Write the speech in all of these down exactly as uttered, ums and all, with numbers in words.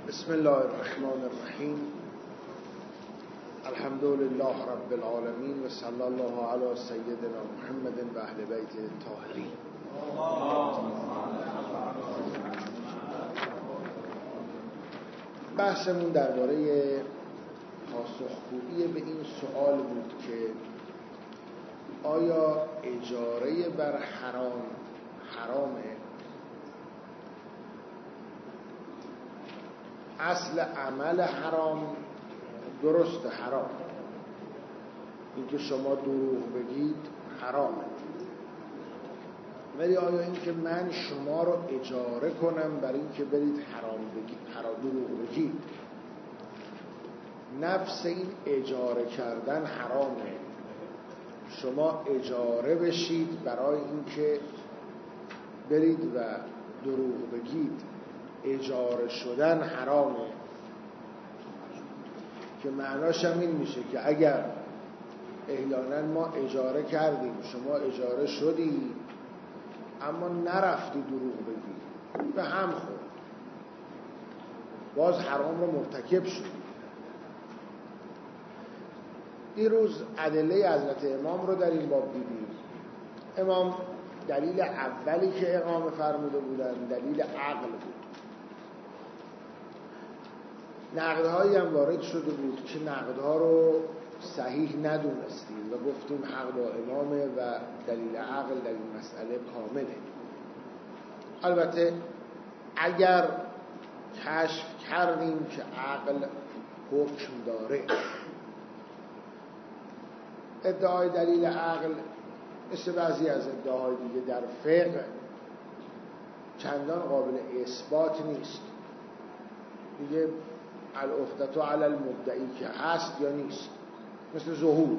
بسم الله الرحمن الرحیم. الحمد لله رب العالمین و صلی الله علی سیدنا محمد و اهل بیت الطاهرین. بحثمون درباره پاسخگویی به این سوال بود که آیا اجاره بر حرام حرامه؟ اصل عمل حرام درست حرام، اینکه شما دروغ بگید حرامه، ولی آیا اینکه من شما رو اجاره کنم برای اینکه برید حرام بگید، حرام دروغ بگید، نفس این اجاره کردن حرامه؟ شما اجاره بشید برای اینکه برید و دروغ بگید، اجاره شدن حرامه، که معناش هم این میشه که اگر احیانا ما اجاره کردیم، شما اجاره شدی اما نرفتی دروغ بگی، به هم خورد، باز حرام رو مرتکب شدی. دیروز ادله حضرت امام رو در این باب دیدیم. امام دلیل اولی که اقامه فرموده بودن دلیل عقل بود. نقدهایی هم وارد شده بود که نقدها رو صحیح ندونستیم و گفتیم حق با امامه و دلیل عقل در این مسئله کامله. البته اگر کشف کردیم که عقل حکم داره، ادعای دلیل عقل مثل بعضی از ادعاهای دیگه در فقه چندان قابل اثبات نیست دیگه. العقدة علی المدعی که هست یا نیست، مثل ظهور.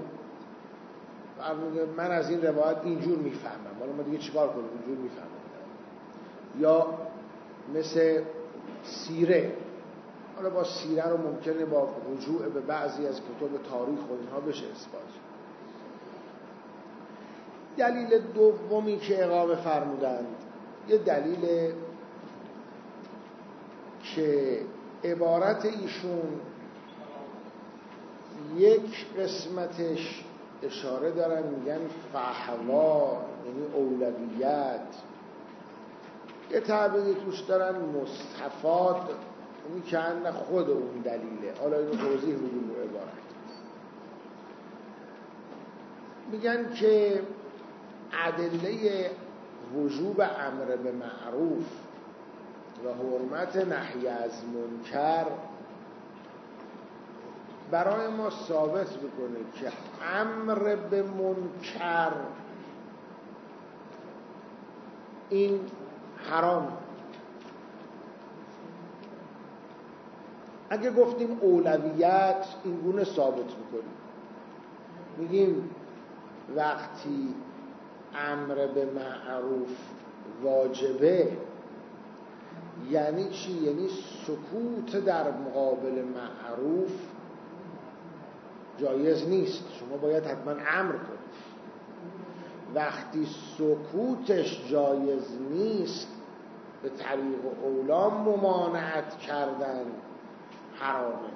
من از این روایت اینجور میفهمم، حالا ما دیگه چیکار کنیم؟ اینجور میفهمم. یا مثل سیره، حالا با سیره رو ممکنه با رجوع به بعضی از کتب تاریخ و اینها بشه اثبات. دلیل دومی که اقامه فرمودند یه دلیل که عبارت ایشون یک قسمتش اشاره دارن میگن فحوا، یعنی اولویت، یه تعبیری توش دارن مستفاد، یعنی که ان خود اون دلیله. حالا اینو توضیح میدیم رو عبارت. میگن که ادله وجوب امر به معروف و حرمت نهی از منکر برای ما ثابت میکنه که امر به منکر این حرام. اگه گفتیم اولویت، این گونه ثابت میکنیم، میگیم وقتی امر به معروف واجبه یعنی چی؟ یعنی سکوت در مقابل معروف جایز نیست، شما باید حتما امر کنید. وقتی سکوتش جایز نیست، به طریق اولا ممانعت کردن حرامه.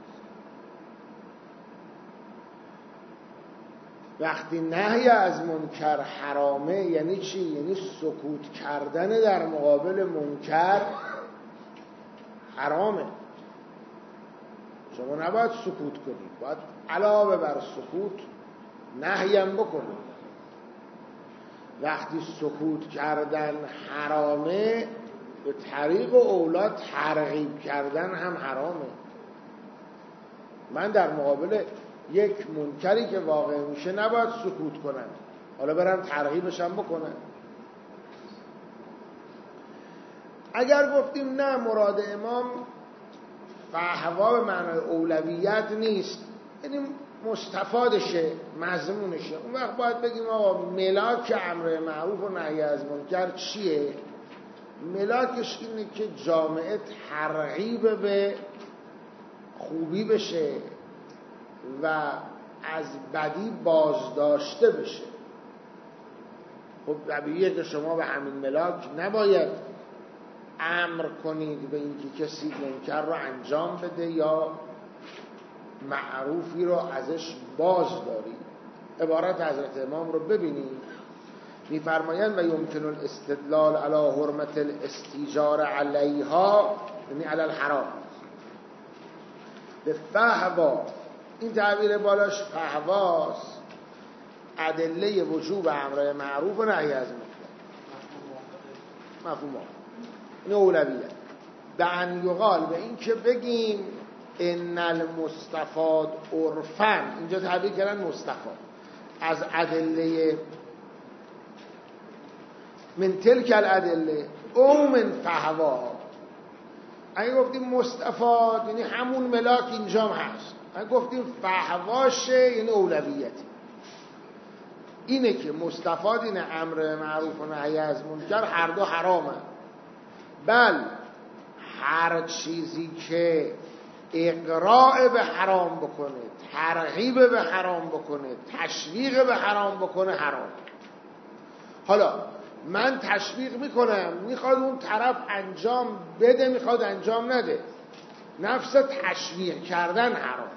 وقتی نهی از منکر حرامه یعنی چی؟ یعنی سکوت کردن در مقابل منکر حرامه. شما نباید سکوت کنید، باید علاوه بر سکوت نهی هم بکنید. وقتی سکوت کردن حرامه، به طریق اولا ترغیب کردن هم حرامه. من در مقابل یک منکری که واقع میشه نباید سکوت کنم، حالا برم ترغیبش هم بکنم. اگر گفتیم نه، مراد امام فحوا به معنای اولویت نیست، یعنی مستفادشه، مضمونشه، اون وقت باید بگیم آقا ملاک امر معروف و نهی از منکر چیه؟ ملاکش اینه که جامعه ترغیب به خوبی بشه و از بدی بازداشته بشه. خب طبیعیه که شما به همین ملاک نباید امر کنید به اینکه کسی منکر رو انجام بده یا معروفی رو ازش باز دارید. عبارت حضرت امام رو ببینید، میفرمایند و یمکن الاستدلال علی حرمت الاستیجار علیها، یعنی علی الحرام، به فهوا. این تعبیر بالاش فهواست، ادله وجوب امر معروف و نهی از منکر، مفهوم این اولویت. به ان یقال، به این که بگیم ان المستفاد عرفا، اینجا تعبیر کردن مستفاد از ادله، من تلک الادله او من فهوا. اگه گفتیم مستفاد یعنی همون ملاک اینجا هست، اگه گفتیم فهواشه یعنی اولویتی. اینه که مستفاد اینه امر معروف و نهی از منکر هر دو حرامه. بل هر چیزی که اقراء به حرام بکنه، ترغیب به حرام بکنه، تشویق به حرام بکنه حرام. حالا من تشویق میکنم، میخواد اون طرف انجام بده، میخواد انجام نده، نفس تشویق کردن حرام.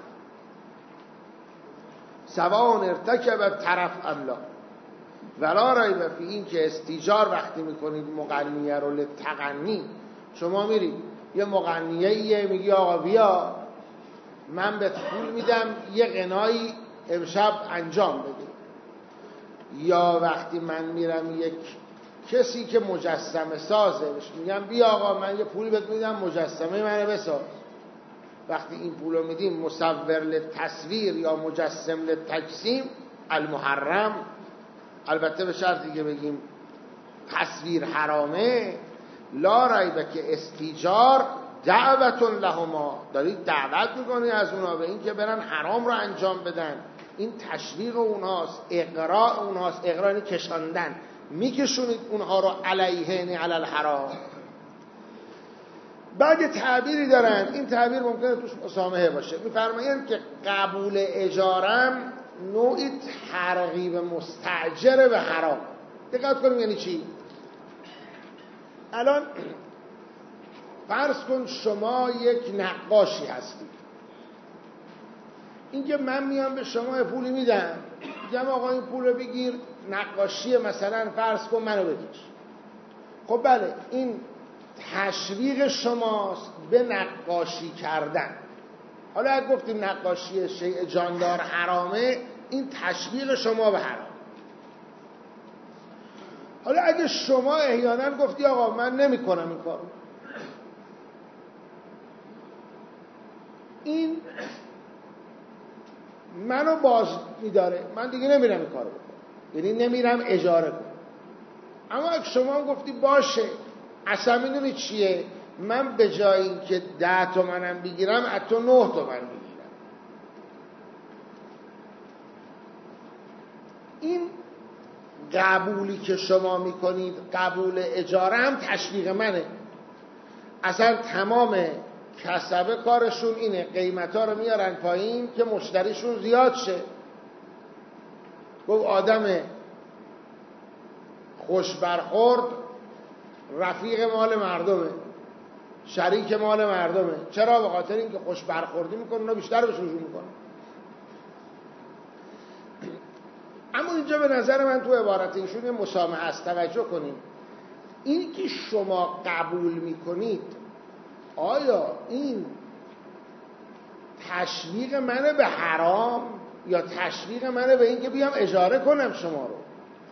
سواء ارتکب طرف ام لا، ولا ریب فی این که استیجار وقتی میکنید مغنیه رو لتغنی، شما میرید یه مغنیه ایه میگی آقا بیا من به پول میدم یه غنایی امشب انجام بده، یا وقتی من میرم یک کسی که مجسمه سازه بهش میگم بیا آقا من یه پول بهت میدم مجسمه منو بساز. وقتی این پولو میدیم مصور لتصویر یا مجسم لتجسیم المحرم، البته به شرطی که بگیم تصویر حرامه، لا ریبه که استیجار دعوت لهما، دارید دعوت میکنی از اونا به این که برن حرام رو انجام بدن. این تشویق اونهاست، اقراء اونهاست. اقراء یعنی کشاندن، میکشونید اونها رو علیه علی الحرام. بعد تعبیری دارن، این تعبیر ممکنه توش مسامحه باشه، میفرمایند که قبول اجارم نوعی ترغیب مستأجر به حرام. دقت کنیم یعنی چی؟ الان فرض کن شما یک نقاشی هستی، اینکه من میام به شما یه پولی میدم، میگم آقا این پول رو بگیر نقاشی مثلا فرض کن منو بکش. خب بله این تشویق شماست به نقاشی کردن. حالا اگه گفتیم نقاشی شیء جاندار حرامه، این تشویق شما به حرام. حالا اگه شما احیانا گفتی آقا من نمی کنم این کارو، این منو باز میداره، من دیگه نمیرم این کارو بکنم، یعنی نمیرم اجاره کنم. اما اگه شما گفتی باشه اصلا میدونی چیه، من به جای این که ده تومنم بگیرم از تو نه تومن بگیرم. این قبولی که شما میکنید، قبول اجاره هم تشویق منه. اصلا تمام کسبه کارشون اینه قیمتا رو میارن پایین که مشتریشون زیاد شه. گفت آدم خوش برخورد رفیق مال مردمه، شریک مال مردمه. چرا؟ به خاطر اینکه خوش برخوردی میکنه اونا بیشتر بهش رجوع میکنه. اما اینجا به نظر من تو عبارت ایشون یه مسامحه است. توجه کنید، این که شما قبول میکنید آیا این تشویق منه به حرام یا تشویق منه به این که بیام اجاره کنم شما رو؟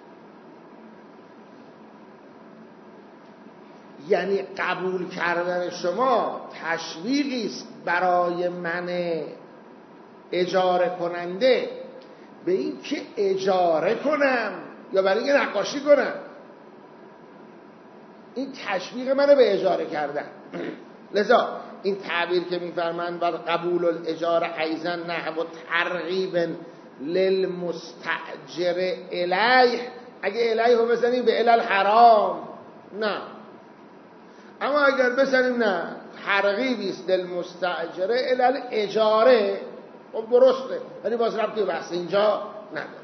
یعنی قبول کردن شما تشویقی است برای من اجاره کننده به این که اجاره کنم یا برای اینکه نقاشی کنم؟ این تشویق منه به اجاره کردن. لذا این تعبیر که میفرمند بر قبول الاجاره ایضا نحو ترغیب للمستأجر الیه، اگه الیه رو بزنیم به الی الحرام نه، اما اگر بزنیم نه ترغیبی است للمستأجر الی الاجاره، خب درسته، ولی باز ربطی بحث اینجا نداره.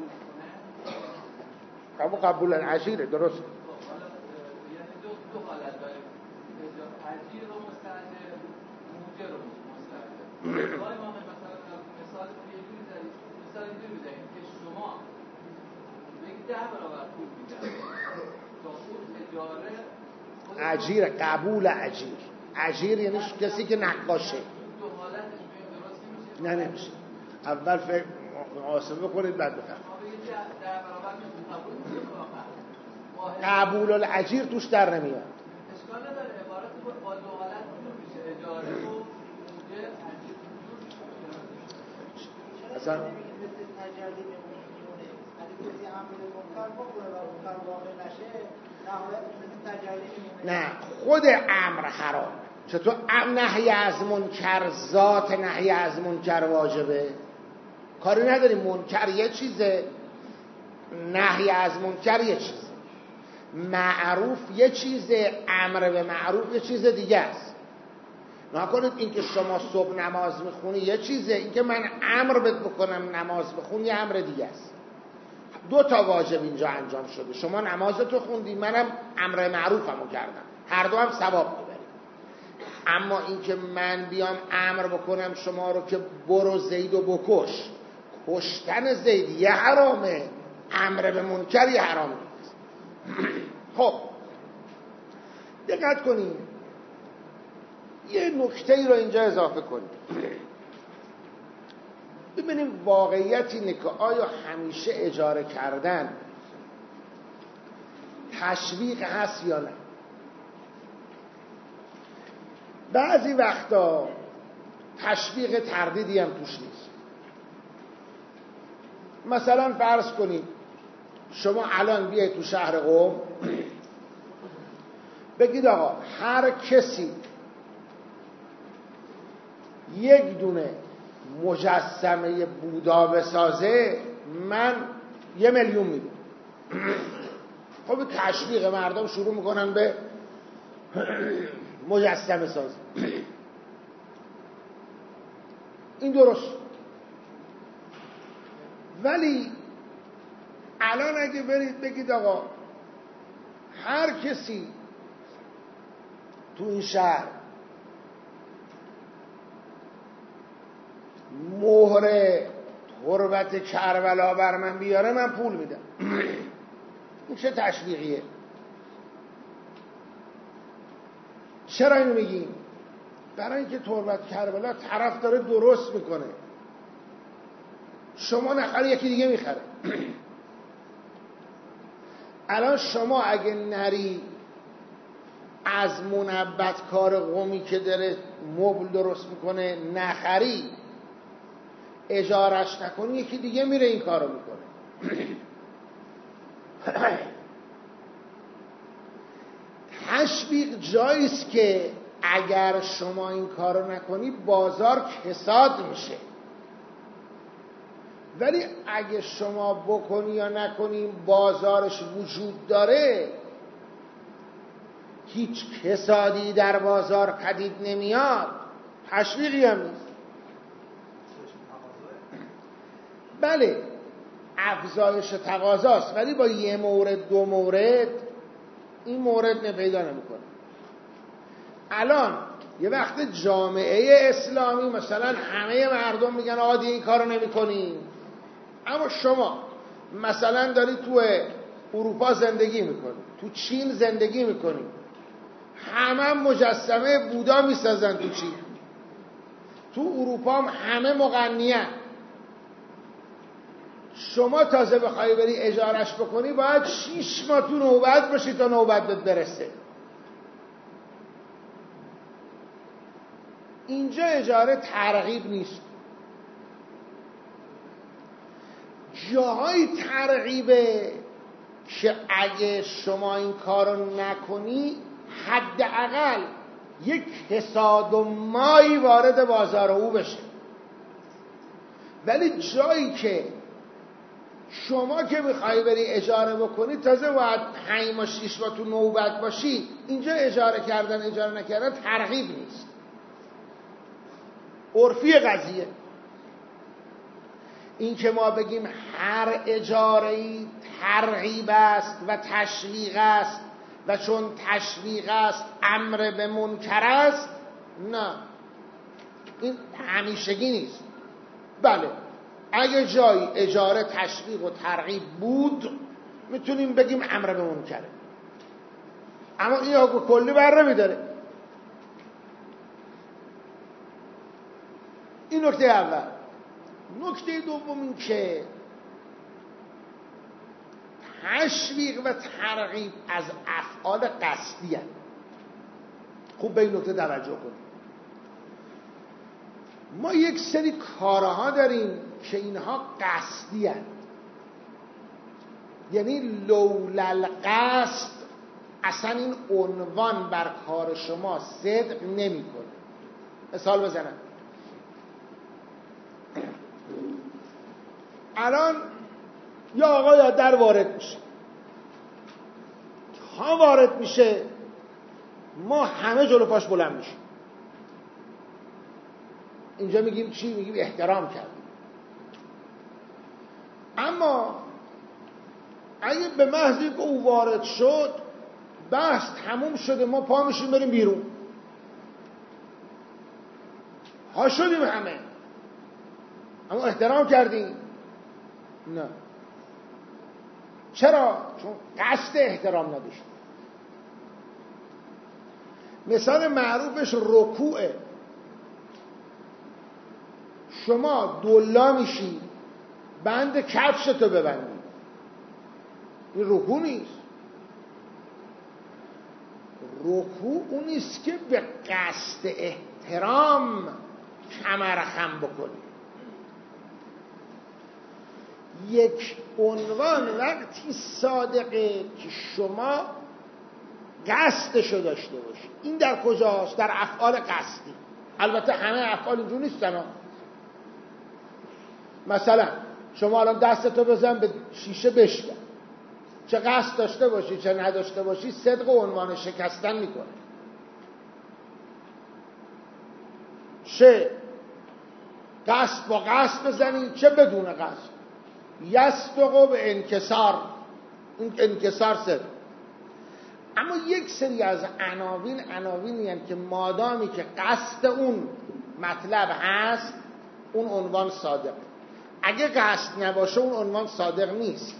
قبول قبول العشیره درست. یعنی دو دو حالت داریم، عجیر رو مستعجل، موجه رو مستعجل. ولی ما مثلا مثال یه جوری زدیم، مثال اینجوری بزنیم که شما بگید ده برابر پول میدن تا اون اجاره عجیر، قبول عجیر. عجیر یعنی کسی که نقاشه. دو حالت درست نمیشه. نه نمیشه. اول فکر محاسبه کنید بعد بفرمایید. قبول العجیر توش در نمیاد. اشکال نداره، عبارت با دو حالت میشه، اجاره و موجه عجیر اصلا تجربی میمونه. اگه کسی عمل منکر بکنه و منکر واقع نشه، نهایت تجربی میمونه. نه، خود امر حرام. چطور نهی از منکر ذات نهی از منکر واجبه؟ کاری نداریم، منکر یه چیزه، نهی از منکر یه چیزه، معروف یه چیزه، امر به معروف یه چیز دیگه است. نکنید این که شما صبح نماز میخونی یه چیزه، این که من امر بهت بکنم نماز بخونی یه امر دیگه است. دو تا واجب اینجا انجام شده، شما نمازتو خوندی، منم امر معروفمو کردم، هر دو هم ثواب میبریم. اما این که من بیام امر بکنم شما رو که برو زیدو بکش، کشتن زید یه حرامه، امر به منکر یه حرامه. خب دقت کنیم، یه نکته ای رو اینجا اضافه کنیم، ببینیم واقعیت اینه که آیا همیشه اجاره کردن تشویق هست یا نه. بعضی وقتا تشویق تردیدی هم توش نیست. مثلا فرض کنید شما الان بیاید تو شهر قم بگید آقا هر کسی یک دونه مجسمه بودا بسازه من یه میلیون میدم. خب تشویق مردم شروع میکنن به مجسمه سازی. این درست. ولی الان اگه برید بگید آقا هر کسی تو این شهر مهر تربت کربلا بر من بیاره من پول میدم، این چه تشویقیه؟ چرا اینو میگیم؟ برای اینکه تربت کربلا طرف داره درست میکنه، شما نخری یکی دیگه میخره. الان شما اگه نری از منبت کار قومی که داره مبل درست میکنه نخری، اجارش نکنی، یکی دیگه میره این کارو میکنه. تشویق جاییست که اگر شما این کارو نکنی بازار کساد میشه، ولی اگه شما بکنی یا نکنی بازارش وجود داره، هیچ کسادی در بازار پدید نمیاد، تشویقی هم نیست. بله افزایش تقاضاست، ولی با یه مورد دو مورد این مورد پیدا نمیکنه. الان یه وقت جامعه اسلامی مثلا همه مردم میگن آقا دیگه این کارو نمیکنیم، اما شما مثلا داری تو اروپا زندگی میکنی، تو چین زندگی میکنی، همه مجسمه بودا میسازن تو چین، تو اروپا هم همه مغنیه، شما تازه بخوای بری اجارش بکنی باید شیش ماه تو نوبت باشی تا نوبتت برسه. اینجا اجاره ترغیب نیست. جاهای ترغیبه که اگه شما این کارو نکنی حداقل یک حساد و مایی وارد بازار او بشه. ولی جایی که شما که میخوای بری اجاره بکنی تازه باید پنج ماه شیش ماه تو نوبت باشی، اینجا اجاره کردن اجاره نکردن ترغیب نیست، عرفی قضیه. این که ما بگیم هر اجاره‌ای ترغیب است و تشویق است و چون تشویق است امر به منکر است، نه، این همیشگی نیست. بله اگه جایی اجاره تشویق و ترغیب بود میتونیم بگیم امر به منکره، اما این حکم کلی بر نمیداره. این نکته اول. نکته دوم این که تشویق و ترغیب از افعال قصدی هست. خوب به این نکته توجه کنید. ما یک سری کارها داریم که اینها قصدی هست، یعنی لولا القصد اصلا این عنوان بر کار شما صدق نمی کنه. مثال بزنم، الان یا آقا یا در وارد میشه، تا وارد میشه ما همه جلو پاش بلند میشیم. اینجا میگیم چی؟ میگیم احترام کردیم. اما اگه به محض اینکه او وارد شد بحث تموم شده، ما پا میشیم بریم بیرون، ها شدیم همه، اما احترام کردیم؟ نه. چرا؟ چون قصد احترام نداشت. مثال معروفش رکوعه. شما دلا میشی بند کفشتو ببندی، این رکوع نیست. رکوع اون نیست که به قصد احترام کمر خم بکنی. یک عنوان وقتی صادقه که شما قصدشو داشته باشی. این در کجاست؟ در افعال قصدی. البته همه افعال اینجور نیستن. مثلا شما الان دستتو بزن به شیشه بشکن، چه قصد داشته باشی چه نداشته باشی صدق و عنوان شکستن میکنه. چه قصد با قصد بزنی چه بدون قصد، یصدق به انکسار، این انکسار صدق. اما یک سری از عناوین عناوینی هستند که مادامی که قصد اون مطلب هست اون عنوان صادق، اگه قصد نباشه اون عنوان صادق نیست.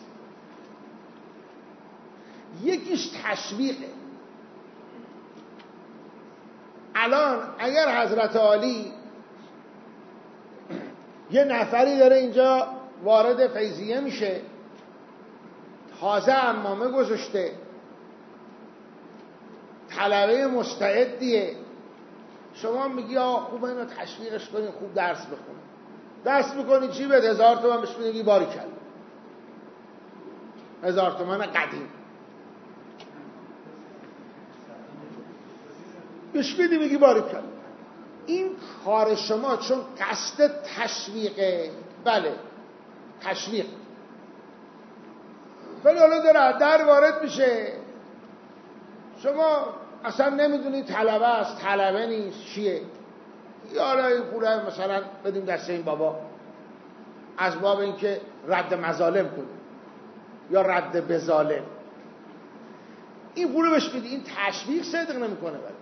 یکیش تشویقه. الان اگر حضرت عالی یه نفری داره اینجا وارد فیضیه میشه، تازه عمامه گذاشته، طلبه مستعدیه، شما میگی آقا خوب اینو تشویقش کنی خوب درس بخونه، درس میکنی چی بده؟ هزار تومن بهش میگی باری کلا، هزار تومن قدیم بهش میدی میگی باری کلا. این کار شما چون قصد تشویقه، بله تشویق، ولی حالا داره در وارد میشه، شما اصلا نمیدونی طلبه است طلبه نیست چیه، یا حالا این پوله مثلا بدیم دست این بابا از باب اینکه رد مظالم کنی یا رد بظالم، این پوله بهش میدی، این تشویق صدق نمیکنه. ولی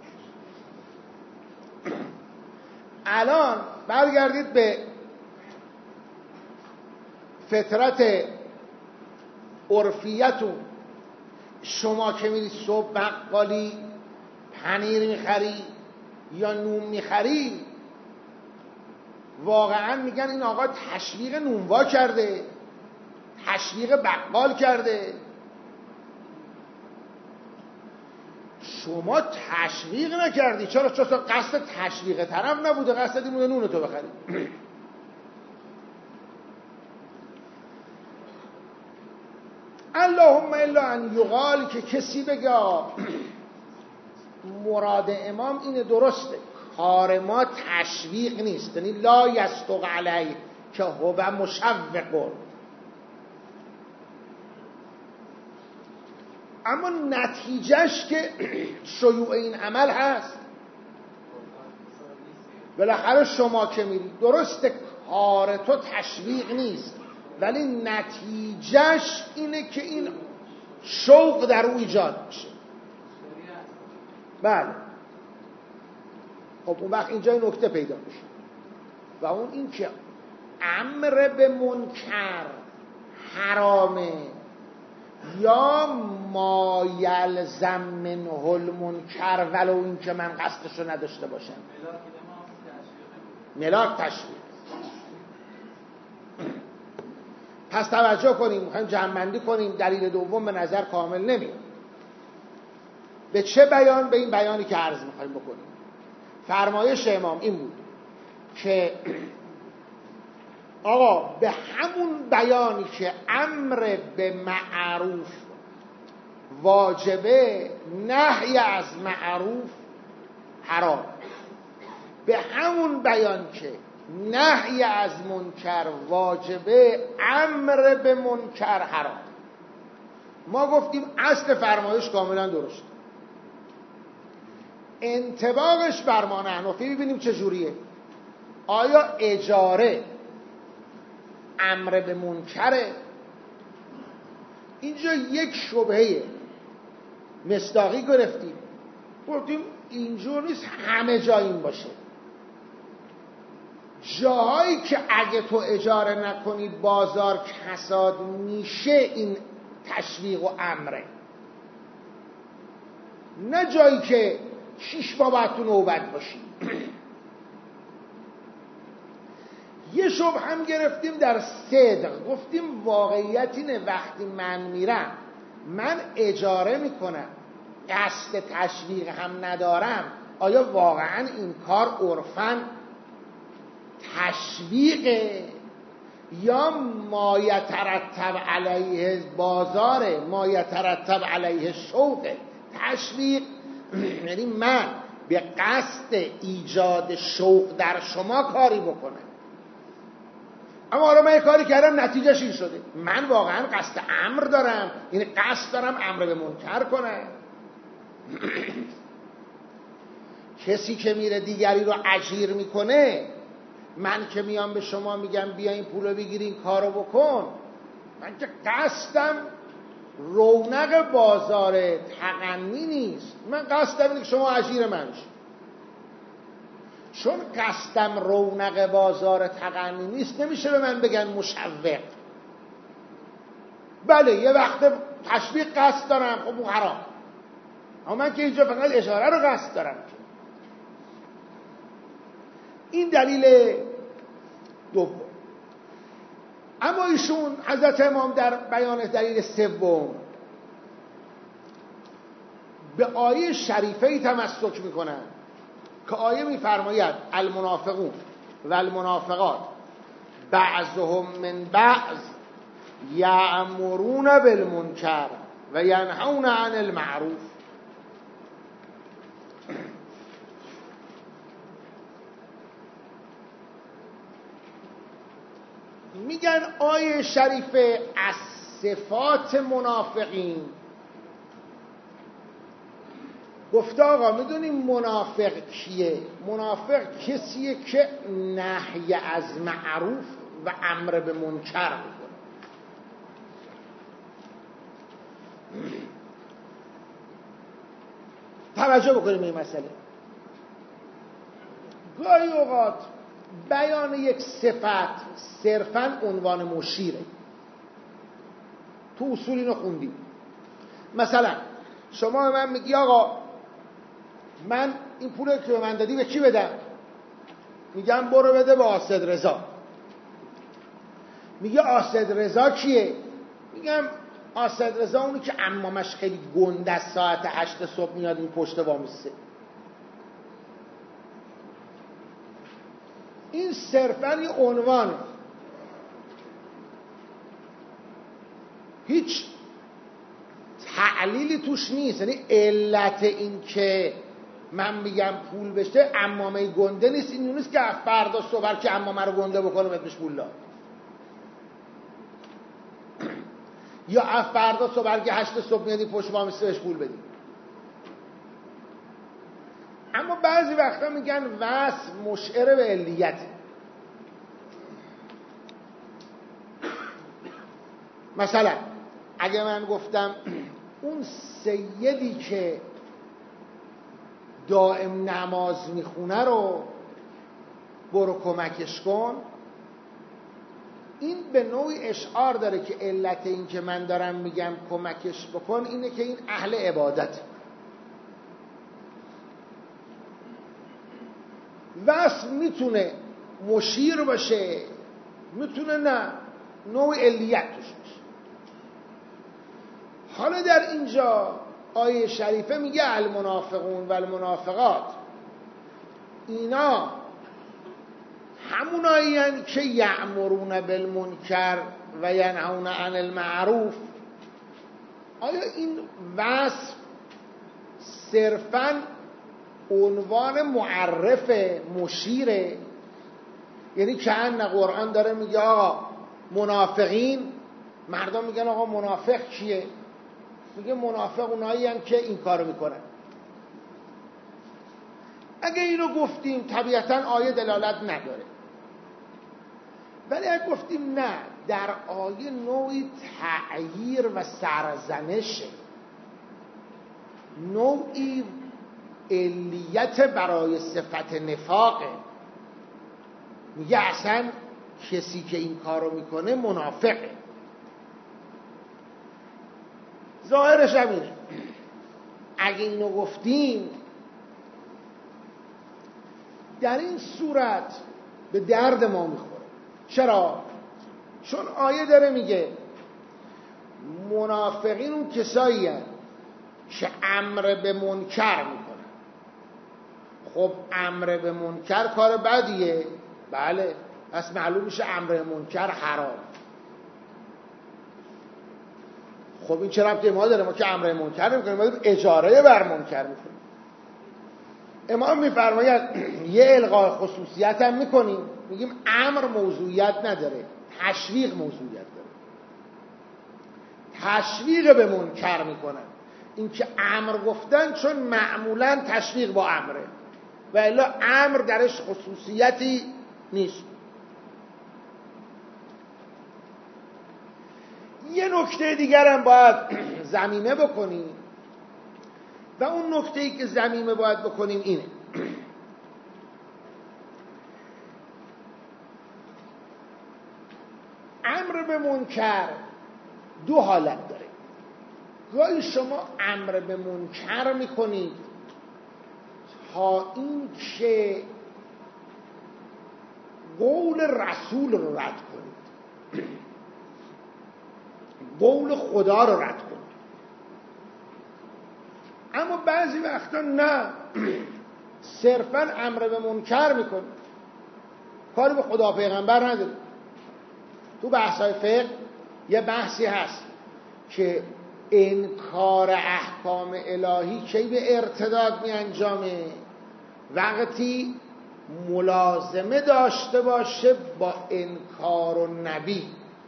الان برگردید به فطرت عرفیتون. شما که میری صبح بقالی پنیر میخری یا نون میخری، واقعا میگن این آقا تشویق نونوا کرده، تشویق بقال کرده. شما تشویق نکردی. چرا؟ چون قصد تشویق طرف نبوده، قصد این بوده نون تو بخری. اللهم الا ان یقال، که کسی بگه مراد امام اینه، درسته، کار ما تشویق نیست، یعنی لا یصدق علیه که هو مشوق، اما نتیجهش که شیوع این عمل هست. بالاخره شما که میری، درسته کار تو تشویق نیست، ولی نتیجهش اینه که این شوق در او ایجاد میشه. بله. خب اون وقت اینجا نکته پیدا میشه و اون این که امر به منکر حرامه یا ما یلزم منه المنکر ولو این که من قصدشو نداشته باشم. ملاک تشویق. پس توجه کنیم، میخوایم جمع‌بندی کنیم. دلیل دوم به نظر کامل نمیاد. به چه بیان؟ به این بیانی که عرض میخوایم بکنیم. فرمایش امام این بود که آقا به همون بیانی که امر به معروف واجبه، نهی از معروف حرام. به همون بیان که نهی از منکر واجبه، امر به منکر حرام. ما گفتیم اصل فرمایش کاملا درست. انطباقش بر ما حنفی ببینیم چجوریه. آیا اجاره امر به منکره؟ اینجا یک شبهه مصداقی گرفتیم، گفتیم اینجور نیست همه جا این باشه. جاهایی که اگه تو اجاره نکنی بازار کساد میشه، این تشویق و امره. نه جایی که شیش ماه باید تو نوبت باشی. یه شبه هم گرفتیم در صدق، گفتیم واقعیت اینه وقتی من میرم من اجاره میکنم قصد تشویق هم ندارم، آیا واقعا این کار عرفاً تشویقه یا ما یترتب علیه بازاره، ما یترتب علیه شوقه؟ تشویق یعنی من به قصد ایجاد شوق در شما کاری بکنم، اما حالا من یه کاری کردم نتیجهش این شده، من واقعا قصد امر دارم، یعنی قصد دارم امر به منکر کنم. کسی که میره دیگری رو اجیر میکنه، من که میام به شما میگم بیا این پولو بگیر این کارو بکن، من که قصدم رونق بازار تغنی نیست، من قصدم اینه که شما اجیر من شید. چون قصدم رونق بازار تغنی نیست نمیشه به من بگن مشوق. بله یه وقت تشویق قصد دارم، خب اون حرام، اما من که اینجا فقط اشاره رو قصد دارم. این دلیل دوم. اما ایشون حضرت امام در بیان دلیل سوم به آیه شریفه تمسک میکنن که آیه میفرماید المنافقون و المنافقات بعضهم من بعض یأمرون بالمنکر و ینهون عن المعروف. میگن آیه شریفه از صفات منافقین گفته آقا میدونیم منافق کیه؟ منافق کسیه که نهی از معروف و امر به منکر میکنه. توجه بکنیم این مسئله. گاهی اوقات بیان یک صفت صرفاً عنوان مشیره. تو اصول اینو خوندیم. مثلا شما به من میگی آقا من این پول که به من دادی به کی بدم؟ میگم برو بده به آسد رضا. میگه آسد رضا کیه؟ میگم آسد رضا اونی که عمامش خیلی گنده است، ساعت هشت صبح میاد این پشت وامیسته. این صرفاً یه عنوانه، هیچ تعلیلی توش نیست. یعنی علت این که من میگم پول بشه عمامه گنده نیست، این نیست که فردا صبح که عمامه رو گنده بکنه بهش پول داد، یا فردا صبح که هشت صبح میادی پشت وامیسته بهش پول بدی. اما بعضی وقتا میگن وصف مشعر به علیت. مثلا اگه من گفتم اون سیدی که دائم نماز میخونه رو برو کمکش کن، این به نوعی اشعار داره که علت این که من دارم میگم کمکش بکن اینه که این اهل عبادت. وصف میتونه مشیر باشه، میتونه نه نوع علیت توش باشه. حالا در اینجا آیه شریفه میگه المنافقون و المنافقات، اینا همونایی هستند که یأمرون بالمنکر و ینهون عن المعروف. آیا این وصف صرفاً عنوان معرف مشیره؟ یعنی که ان قرآن داره میگه آقا منافقین، مردم میگن آقا منافق کیه؟ میگه منافق اونایی هستند که این کارو میکنن. اگه اینو گفتیم طبیعتاً آیه دلالت نداره، ولی اگه گفتیم نه، در آیه نوعی تعییر و سرزنشه، نوعی علیت برای صفت نفاقه. میگه اصلا کسی که این کارو میکنه منافقه. ظاهرش هم اینه. اگه اینو گفتیم در این صورت به درد ما میخوره. چرا؟ چون آیه داره میگه منافقین اون کسایی هستند که امر به منکر میکنن. خب امر به منکر کار بدیه، بله، پس معلوم میشه امر منکر حرام. خب این چه ربطی ما داره؟ ما که امر منکر نمیکنیم، ما اجاره بر منکر میکنیم. امام میفرماید یه الغای خصوصیت هم میکنیم، میگیم امر موضوعیت نداره، تشویق موضوعیت داره. تشویق به منکر میکنن. این که امر گفتن چون معمولا تشویق با امره و الا امر درش خصوصیتی نیست. یه نکته دیگر هم باید ضمیمه بکنیم و اون نکته‌ای که ضمیمه باید بکنیم اینه: امر به منکر دو حالت داره. گاهی شما امر به منکر میکنید تا این که قول رسول رو رد کنید، قول خدا رو رد کنید. اما بعضی وقتا نه، صرفا امر به منکر میکنید، کاری به خدا پیغمبر ندارید. تو بحث‌های فقه یه بحثی هست که انکار احکام الهی کی به ارتداد می انجامه؟ وقتی ملازمه داشته باشه با انکار و نبی.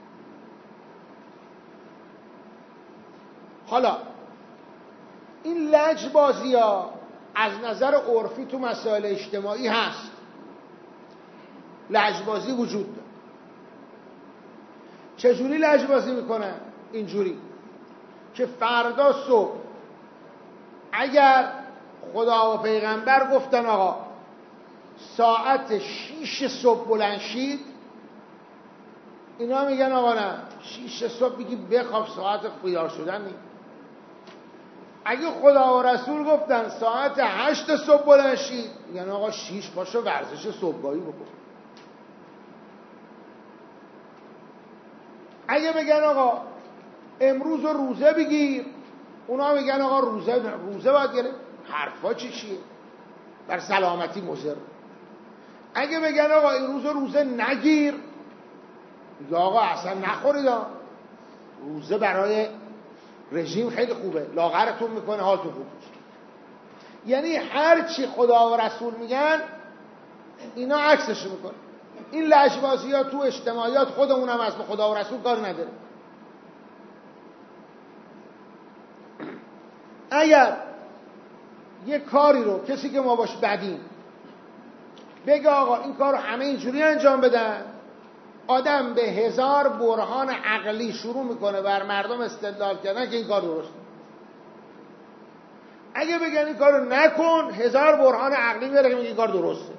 حالا این لجبازی ها از نظر عرفی تو مسائل اجتماعی هست، لجبازی وجود داره. چجوری لجبازی میکنن؟ اینجوری که فردا صبح اگر خدا و پیغمبر گفتن آقا ساعت شیش صبح بلند شید، اینا میگن آقا نه، شیش صبح بگی بخواب، ساعت بیدار شدن نیست. اگه خدا و رسول گفتن ساعت هشت صبح بلند شید، میگن آقا شیش پاشو ورزش صبحگاهی بکن. اگه بگن آقا امروز روزه بگیر، اونا میگن آقا روزه روزه باید گرفت. حرفا چی چیه؟ بر سلامتی مضر. اگه بگن آقا این روز روزه نگیر، یا آقا اصلا نخورید، روزه برای رژیم خیلی خوبه، لاغرتون میکنه، حالتون خوب میشه. یعنی هر چی خدا و رسول میگن اینا عکسش میکنه. این لجبازی ها تو اجتماعیات خودمون هم از به خدا و رسول کار نداره. اگر یه کاری رو کسی که ما باش بدیم بگه آقا این کار رو همه اینجوری انجام بدن، آدم به هزار برهان عقلی شروع میکنه بر مردم استدلال کردن که این کار درسته. اگه بگن این کارو نکن، هزار برهان عقلی میاره که میگه این کار درسته.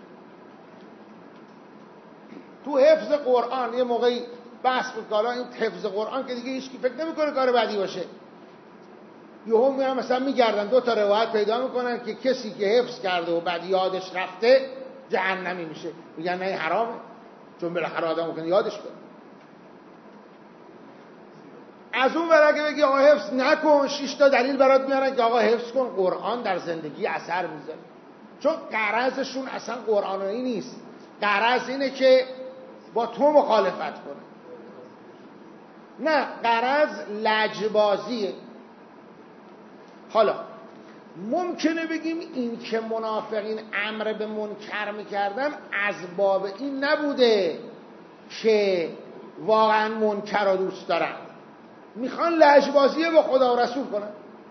تو حفظ قرآن یه موقعی بحث بود که این حفظ قرآن که دیگه هیچ کی فکر نمیکنه کار بدی باشه. یهو میان مثلا میگردن دو تا روایت پیدا میکنن که کسی که حفظ کرده و بعد یادش رفته جهنمی میشه. میگن نه حرامه، چون بالاخره آدم ممکنه یادش بره. از اون ور اگه بگی آقا حفظ نکن، شش تا دلیل برات میارن که آقا حفظ کن، قرآن در زندگی اثر میذاره. چون غرضشون اصلا قرآنی نیست، غرض اینه که با تو مخالفت کنه. نه، غرض لجبازیه. حالا ممکنه بگیم این که منافقین امر به منکر میکردن از باب این نبوده که واقعا منکر رو دوست دارن، میخوان لجبازی با خدا و رسول کنن.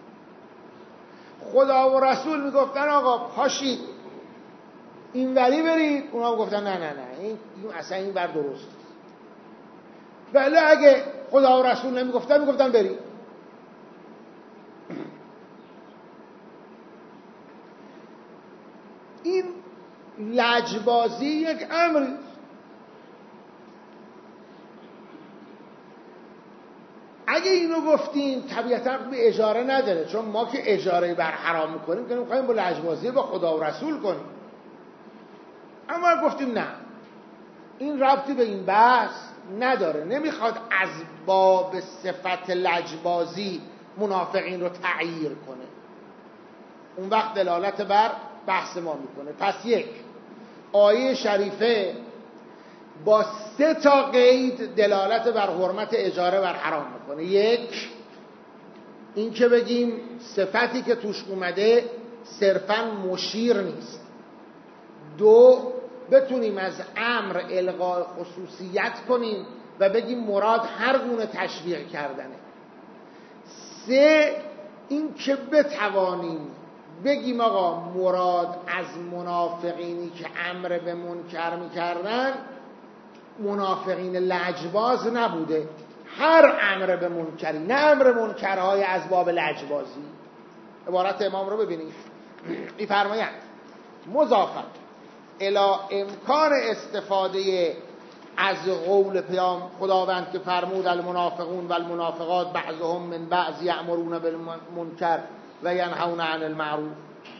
خدا و رسول میگفتن آقا پاشید این ولی برید، اونا گفتن نه نه نه این اصلا این بر درست. ولی اگه خدا و رسول نمیگفتن میگفتن برید. این لجبازی یک امری. اگه اینو گفتیم طبیعتا به اجاره نداره، چون ما که اجاره بر حرام میکنیم که میخوایم با لجبازی با خدا و رسول کنیم. اما گفتیم نه، این ربطی به این بحث نداره، نمیخواد از باب صفت لجبازی منافقین رو تعییر کنه، اون وقت دلالت بر بحث ما میکنه. پس یک آیه شریفه با سه تا قید دلالت بر حرمت اجاره بر حرام میکنه. یک، این که بگیم صفتی که توش اومده صرفاً مشیر نیست. دو، بتونیم از امر الغای خصوصیت کنیم و بگیم مراد هر گونه تشویق کردنه. سه، این که بتوانیم بگیم آقا مراد از منافقینی که امر به منکر میکردن منافقین لجباز نبوده، هر امر به منکری، نه امر منکرهای از باب لجبازی. عبارت امام رو ببینید، می‌فرمایند مضافت الی امکان استفاده از قول پیام خداوند که فرمود المنافقون و المنافقات بعضهم من بعض یأمرون بالمنکر و ینهون عن المعروف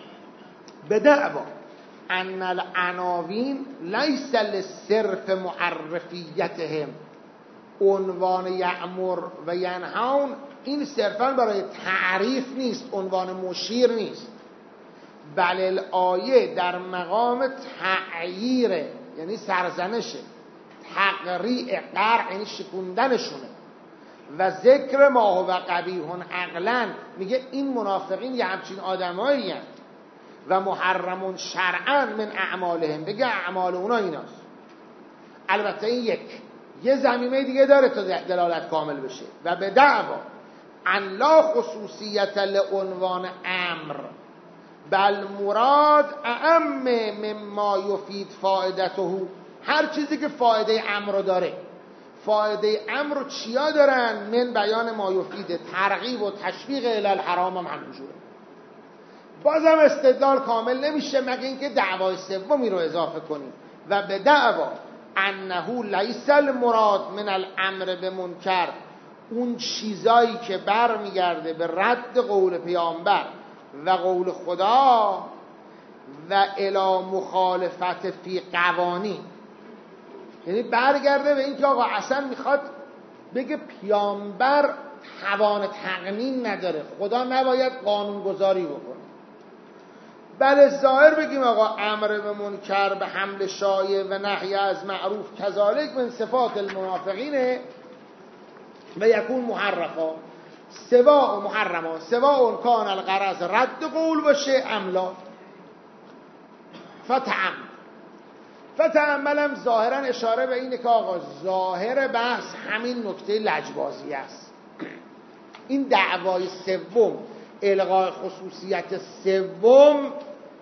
بدعوا ان العناوین لیس لصرف معرفیتهم. عنوان یأمر و ینهون این صرفا برای تعریف نیست، عنوان مشیر نیست، بل الآیه در مقام تعییره، یعنی سرزنشه، تقریع قرع یعنی شکوندنشونه، و ذکر ما هو قبیح عقلا، میگه این منافقین یه همچین آدمایی هستند، و محرم شرعا من اعمالهم، بگه اعمال اونا ایناست. البته این یک یه زمینه دیگه داره تا دلالت کامل بشه. و به دعوا ان لا خصوصیت لعنوان امر بل مراد اعم مما یفید فائدته، هر چیزی که فایده امر داره. فایده امر رو چیا دارن؟ من بیان ما یفید، ترغیب و تشویق الی الحرام هم همینجوره. بازم استدلال کامل نمیشه مگه اینکه دعوای سومی رو اضافه کنیم. و به دعوا انه لیس المراد من الامر به منکر، اون چیزایی که برمیگرده به رد قول پیامبر و قول خدا و الی مخالفت فی قوانین، یعنی برگرده به این که آقا اصلا میخواد بگه پیامبر توان تقنین نداره، خدا نباید قانون گذاری بکنه. بله ظاهر بگیم آقا امر به منکر به حمل شایع و نهی از معروف کذالک من صفات المنافقینه و یکون محرفا سواء محرما سواء کان الغرض رد قول باشه املا. فتعم فتعملم ظاهرا اشاره به اینه که آقا ظاهر بحث همین نکته لجبازی است. این دعوای سوم، الغای خصوصیت سوم،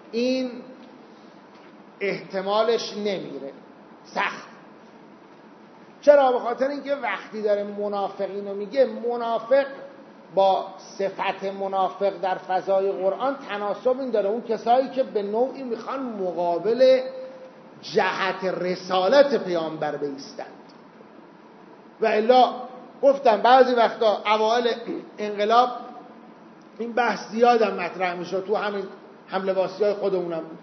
این احتمالش نمیره، سخت. چرا؟ به خاطر اینکه وقتی داره منافقین رو میگه، منافق با صفت منافق در فضای قرآن تناسب این داره، اون کسایی که به نوعی میخوان مقابل جهت رسالت پیامبر بایستند. و الا گفتم بعضی وقتا اوائل انقلاب این بحث زیاد هم مطرح میشد، تو همین هم لباسی های خودمونم بود،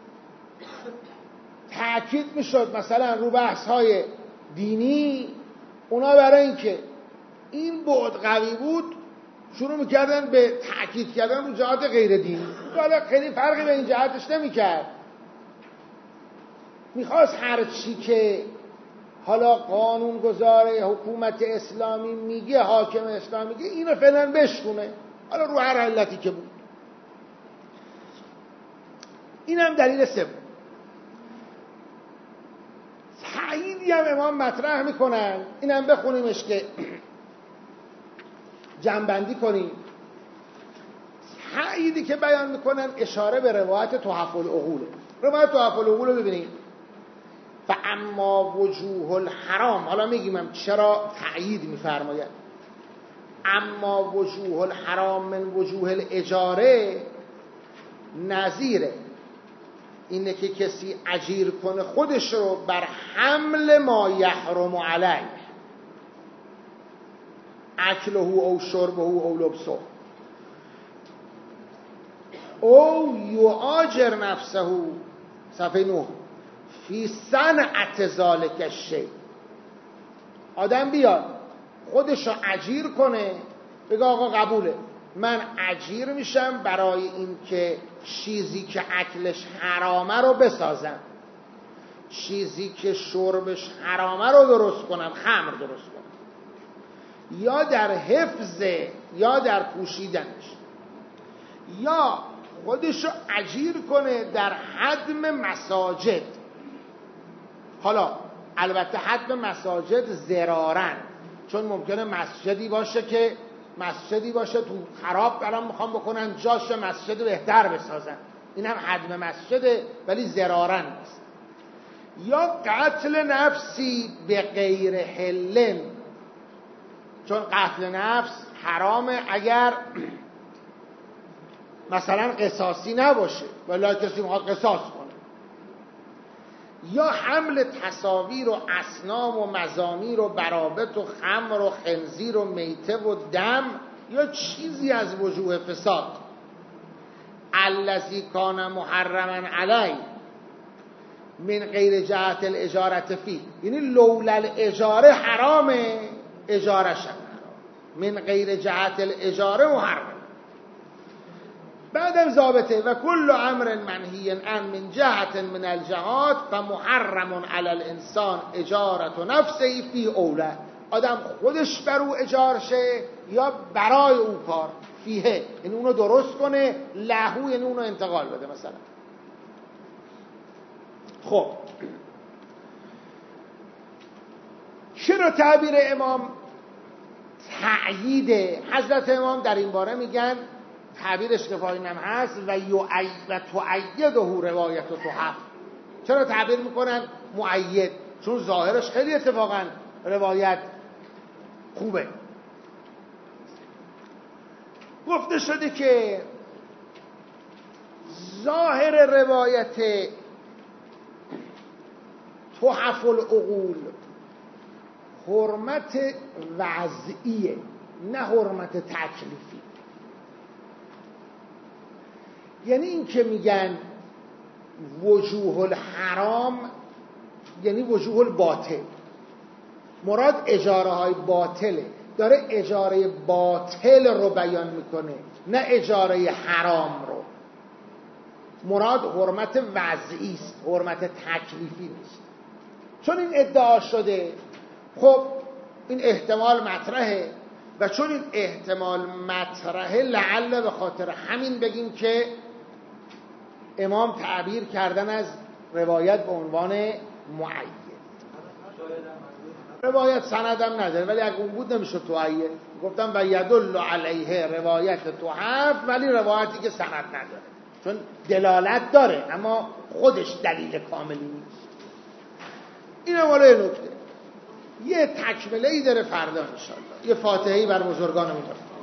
تأکید میشد مثلا رو بحث های دینی. اونا برای اینکه این بعد قوی بود شروع میکردن به تأکید کردن رو جهات غیر دینی، حالا خیلی فرقی به این جهتش نمیکرد. میخواست هر چی که حالا قانونگذار حکومت اسلامی میگه، حاکم اسلامی میگه، اینو فعلا بشکونه، حالا رو هر علتی که بود. اینم دلیل سوم. تأییدی هم امام مطرح میکنن، اینم بخونیمش که جمع‌بندی کنیم. تأییدی که بیان میکنن اشاره به روایت تحف العقوله. روایت تحف العقول رو ببینیم. فاما وجوه الحرام، حالا میگیم چرا تأیید میفرماید. اما وجوه الحرام من وجوه الاجاره، نظیره اینه که کسی اجیر کنه خودش رو بر حمل ما یحرم علیه، اکله او شربه او لبسه، او یعاجر نفسه، صفحه نه، فی صنعت ذالک الشیء. آدم بیاد خودش رو اجیر کنه، بگه آقا قبوله، من اجیر میشم برای این که چیزی که اکلش حرامه رو بسازم، چیزی که شربش حرامه رو درست کنم، خمر درست کنم، یا در حفظ یا در پوشیدنش، یا خودش رو اجیر کنه در هدم مساجد. حالا البته هدم مساجد ضرارن، چون ممکنه مسجدی باشه که مسجدی باشه تو خراب برام میخوام بکنن جاش مسجد بهتر بسازن، این هم هدم مسجده ولی ضرارن است. یا قتل نفسی به غیر حل، چون قتل نفس حرامه اگر مثلا قصاصی نباشه ولی کسی میخواد قصاص کنه. یا حمل تصاویر و اصنام و مزامیر و برابط و خمر و خنزیر و میته و دم، یا چیزی از وجوه فساد، الذی کان محرما علی من غیر جهت الاجارت فی، یعنی لولا الاجاره حرامه، اجارش هم حرام، من غیر جهت الاجاره محرم. بعدم ضابطه و کل امر منهی عن من جهت من الجهات فمحرم علی الانسان اجارت و نفسه فی اوله، آدم خودش بر او اجار شه یا برای او کار، فیه یعنی اونو درست کنه، لهو یعنی اونو انتقال بده مثلا. خب چرا تعبیر امام تأییده؟ حضرت امام در این باره میگن تعبیرش کفایی هم هست و و تؤیده روایت و تحف. چرا تعبیر میکنن مؤید؟ چون ظاهرش خیلی اتفاقا روایت خوبه. گفته شده که ظاهر روایت تحف العقول حرمت وضعیه، نه حرمت تکلیفی. یعنی این که میگن وجوه الحرام یعنی وجوه الباطل، مراد اجاره های باطله، داره اجاره باطل رو بیان میکنه نه اجاره حرام رو. مراد حرمت وضعی است، حرمت تکلیفی نیست. چون این ادعا شده، خب این احتمال مطرحه و چون این احتمال مطرحه لعل به خاطر همین بگیم که امام تعبیر کردن از روایت به عنوان مؤید. روایت سندم نداره ولی اگه اون بود نمیشه تؤید. گفتم و یدل علیه روایت تحف، ولی روایتی که سند نداره، چون دلالت داره اما خودش دلیل کاملی نیست. این هم حالا نکته. یه تکمله ای داره فردا انشالله. یه فاتحه‌ای بر بزرگانمون بخونیم.